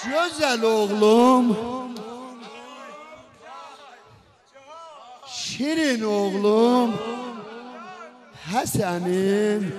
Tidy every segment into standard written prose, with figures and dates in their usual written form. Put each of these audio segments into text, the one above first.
Güzel oğlum, şirin oğlum, Hasan'ım.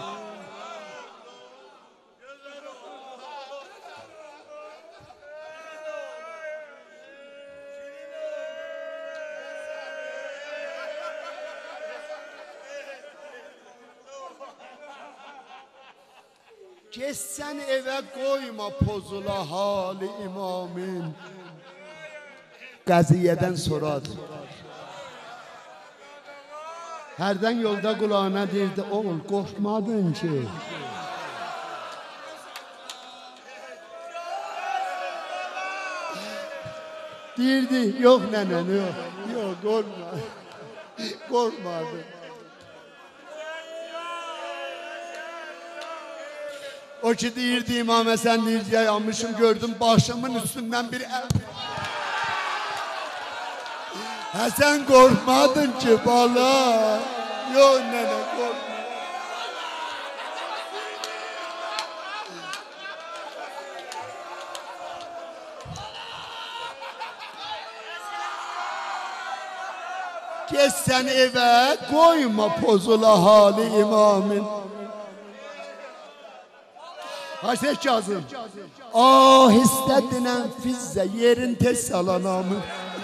Geçsen eve koyma pozula hali imamın. Qaziyədən soradı. Hərdən yolda qulağına deyirdi, oğul qorxmadın ki. Deyirdi, yox nənə, yox, qorxma. Qorxmadı. O ki deyirdi, İmam Həsən deyirdi, yanmışım gördüm başımın üstündən bir əl. Həsən qorxmadın ki bala. Yox nənə qorxma. Geçsən evə koyma pozula hali imamın. Haşek Kazım. Ahiste dinen fizze yerin tez salanamı.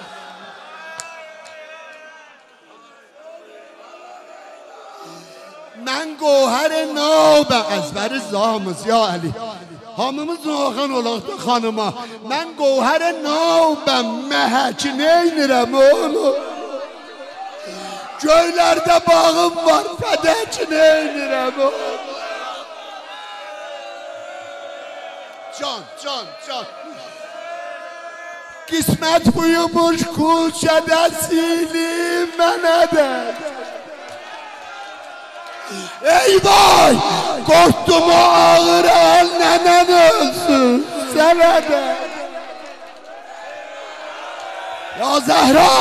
Mən qohər-i nabə əzbəri zamız ya Ali. Hamımız naxan olaq da xanıma. Mən qohər-i nabə məhəki neynirəm oğlum. Göylərdə bağım var fədəki neynirəm oğlum. Can. Qismət buyumuş kuşədə silim mənə də. Ey vay! Qorxdum o ağır el nənən ölsün sənə də. Ya Zəhra!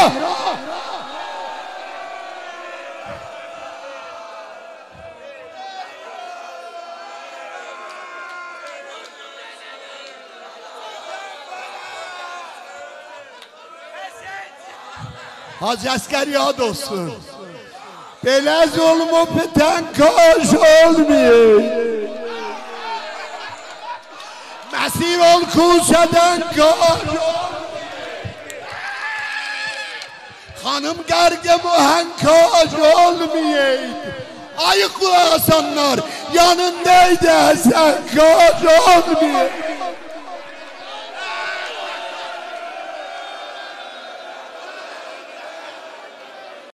Hacı Əskər yad olsun. Belə zulmü biten kaş olmayın. Məsir ol kuşədən kaş olmayın. Xanım qərqə mühənkaş olmayın. Ayıq qulaq asanlar yanındaydı Həsən kaş olmayın.